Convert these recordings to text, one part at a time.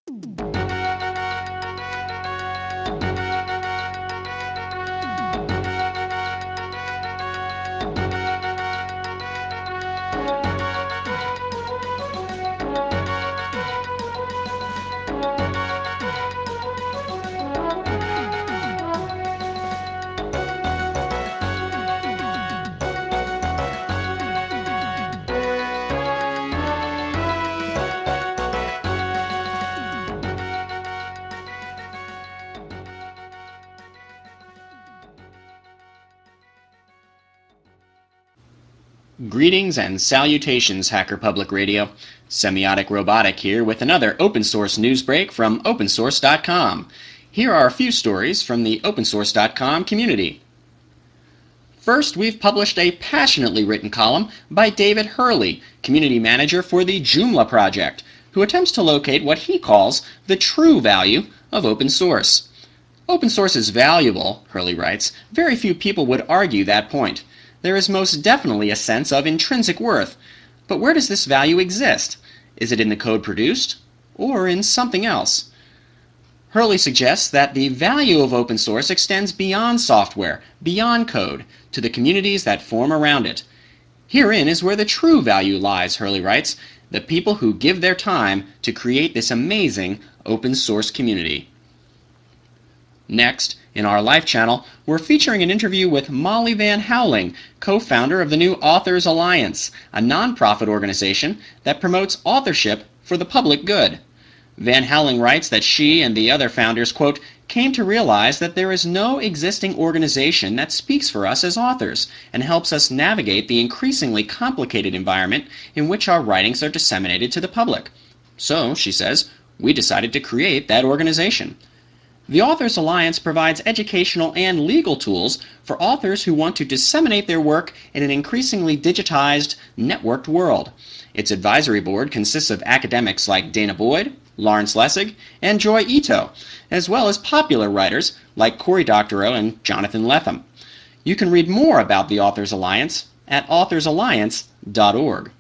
Greetings and salutations, Hacker Public Radio. Semiotic Robotic here with another open source news break from opensource.com. Here are a few stories from the opensource.com community. First, we've published a passionately written column by David Hurley, community manager for the Joomla project, who attempts to locate what he calls the true value of open source. Open source is valuable, Hurley writes. Very few people would argue that point. There is most definitely a sense of intrinsic worth. But where does this value exist? Is it in the code produced, or in something else? Hurley suggests that the value of open source extends beyond software, beyond code, to the communities that form around it. Herein is where the true value lies, Hurley writes, the people who give their time to create this amazing open source community. Next, in our live channel, we're featuring an interview with Molly Van Houweling, co-founder of the New Authors Alliance, a nonprofit organization that promotes authorship for the public good. Van Houweling writes that she and the other founders, quote, came to realize that there is no existing organization that speaks for us as authors and helps us navigate the increasingly complicated environment in which our writings are disseminated to the public. So, she says, we decided to create that organization. The Authors Alliance provides educational and legal tools for authors who want to disseminate their work in an increasingly digitized, networked world. Its advisory board consists of academics like Dana Boyd, Lawrence Lessig, and Joy Ito, as well as popular writers like Cory Doctorow and Jonathan Lethem. You can read more about the Authors Alliance at authorsalliance.org.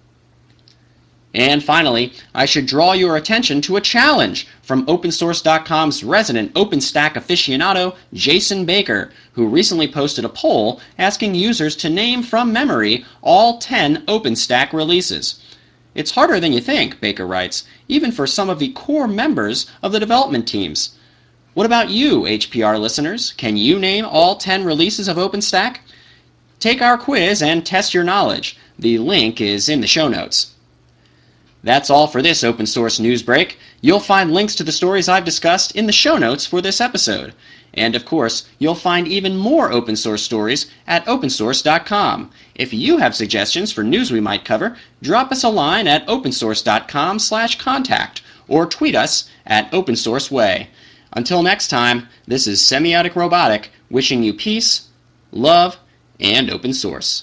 And finally, I should draw your attention to a challenge from OpenSource.com's resident OpenStack aficionado, Jason Baker, who recently posted a poll asking users to name from memory all 10 OpenStack releases. It's harder than you think, Baker writes, even for some of the core members of the development teams. What about you, HPR listeners? Can you name all 10 releases of OpenStack? Take our quiz and test your knowledge. The link is in the show notes. That's all for this open source news break. You'll find links to the stories I've discussed in the show notes for this episode. And of course, you'll find even more open source stories at opensource.com. If you have suggestions for news we might cover, drop us a line at opensource.com/contact or tweet us at opensourceway. Until next time, this is Semiotic Robotic wishing you peace, love, and open source.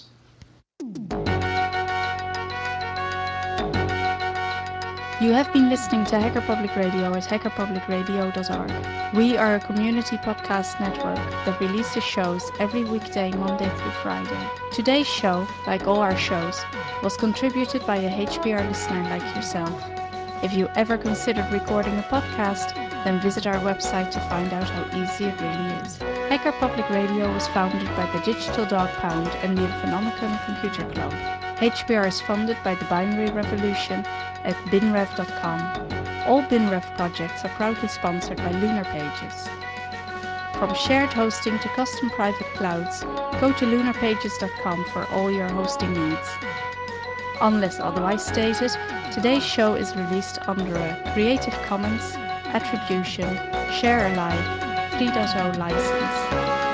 You have been listening to Hacker Public Radio at hackerpublicradio.org. We are a community podcast network that releases shows every weekday, Monday through Friday. Today's show, like all our shows, was contributed by a HPR listener like yourself. If you ever considered recording a podcast, then visit our website to find out how easy it really is. Hacker Public Radio was founded by the Digital Dog Pound and the Infonomicon Computer Club. HPR is funded by the Binary Revolution at binrev.com. All BinRev projects are proudly sponsored by Lunar Pages. From shared hosting to custom private clouds, go to lunarpages.com for all your hosting needs. Unless otherwise stated, today's show is released under a Creative Commons Attribution Share Alike 3.0 license.